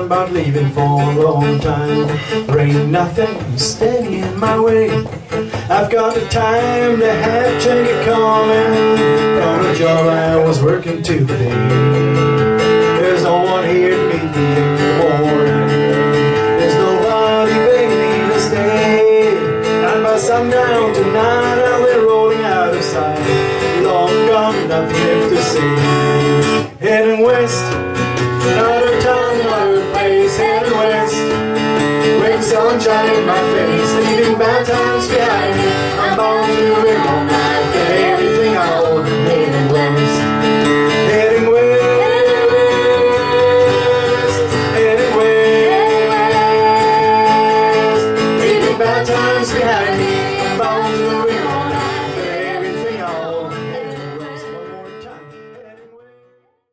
about leaving for a long time. There ain't nothing standing in my way. I've got the time to have Jenny calling from a job I was working today. There's no one here to meet me in the morning. There's nobody begging me to stay. And by sundown tonight I'll be rolling out of sight. Long gone, nothing left to see. Heading west, another town, another place. Heading west, with sunshine in my face, leaving bad times